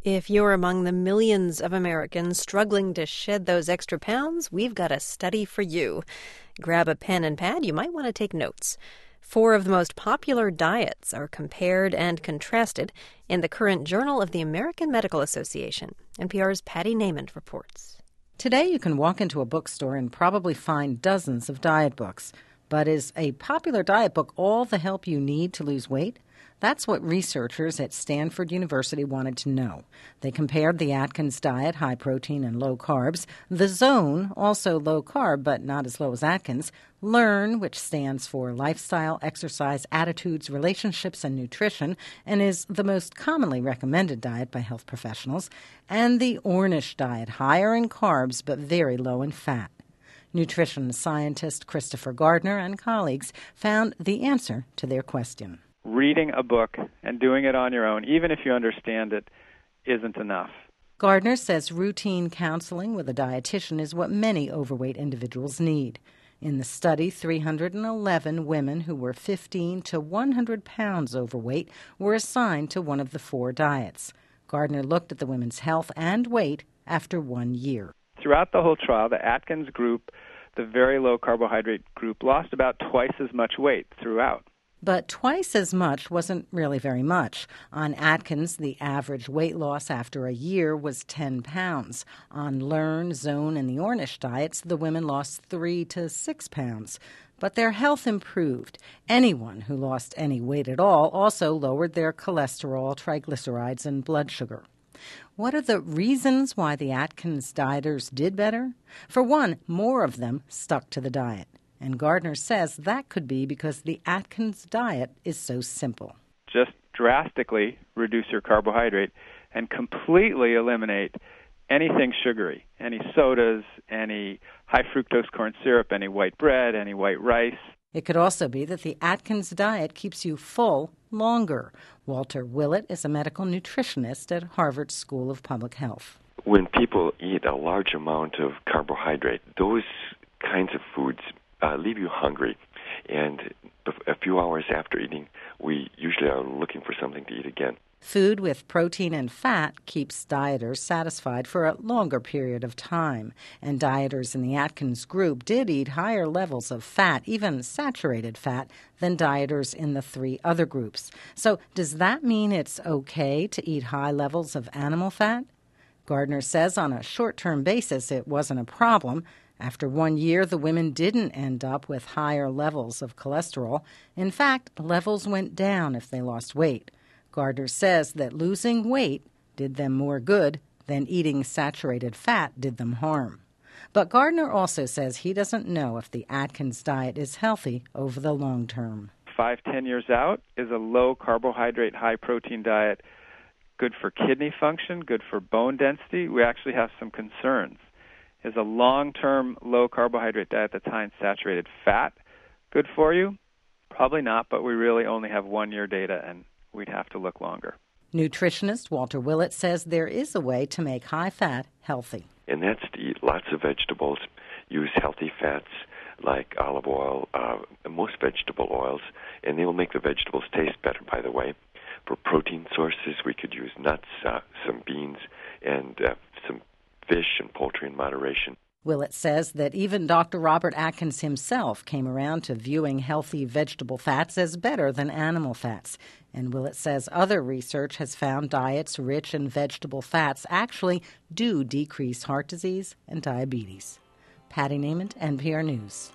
If you're among the millions of Americans struggling to shed those extra pounds, we've got a study for you. Grab a pen and pad, you might want to take notes. 4 of the most popular diets are compared and contrasted in the current Journal of the American Medical Association. NPR's Patty Nament reports. Today you can walk into a bookstore and probably find dozens of diet books. But is a popular diet book all the help you need to lose weight? That's what researchers at Stanford University wanted to know. They compared the Atkins diet, high protein and low carbs, the Zone, also low carb but not as low as Atkins, Learn, which stands for Lifestyle, Exercise, Attitudes, Relationships, and Nutrition, and is the most commonly recommended diet by health professionals, and the Ornish diet, higher in carbs but very low in fat. Nutrition scientist Christopher Gardner and colleagues found the answer to their question. Reading a book and doing it on your own, even if you understand it, isn't enough. Gardner says routine counseling with a dietitian is what many overweight individuals need. In the study, 311 women who were 15 to 100 pounds overweight were assigned to one of the 4 diets. Gardner looked at the women's health and weight after 1 year. Throughout the whole trial, the Atkins group, the very low carbohydrate group, lost about twice as much weight throughout. But twice as much wasn't really very much. On Atkins, the average weight loss after a year was 10 pounds. On Learn, Zone, and the Ornish diets, the women lost 3 to 6 pounds. But their health improved. Anyone who lost any weight at all also lowered their cholesterol, triglycerides, and blood sugar. What are the reasons why the Atkins dieters did better? For one, more of them stuck to the diet. And Gardner says that could be because the Atkins diet is so simple. Just drastically reduce your carbohydrate and completely eliminate anything sugary, any sodas, any high fructose corn syrup, any white bread, any white rice. It could also be that the Atkins diet keeps you full longer. Walter Willett is a medical nutritionist at Harvard School of Public Health. When people eat a large amount of carbohydrate, those kinds of foods leave you hungry. And a few hours after eating, we usually are looking for something to eat again. Food with protein and fat keeps dieters satisfied for a longer period of time. And dieters in the Atkins group did eat higher levels of fat, even saturated fat, than dieters in the 3 other groups. So does that mean it's okay to eat high levels of animal fat? Gardner says on a short-term basis it wasn't a problem. After 1 year, the women didn't end up with higher levels of cholesterol. In fact, levels went down if they lost weight. Gardner says that losing weight did them more good than eating saturated fat did them harm. But Gardner also says he doesn't know if the Atkins diet is healthy over the long term. 5-10 years out, is a low carbohydrate, high protein diet good for kidney function, good for bone density? We actually have some concerns. Is a long-term low-carbohydrate diet that's high in saturated fat good for you? Probably not, but we really only have 1-year data, and we'd have to look longer. Nutritionist Walter Willett says there is a way to make high fat healthy. And that's to eat lots of vegetables, use healthy fats like olive oil, most vegetable oils, and they will make the vegetables taste better, by the way. For protein sources, we could use nuts, some beans, and some fish and poultry in moderation. Willett says that even Dr. Robert Atkins himself came around to viewing healthy vegetable fats as better than animal fats. And Willett says other research has found diets rich in vegetable fats actually do decrease heart disease and diabetes. Patty Nament, NPR News.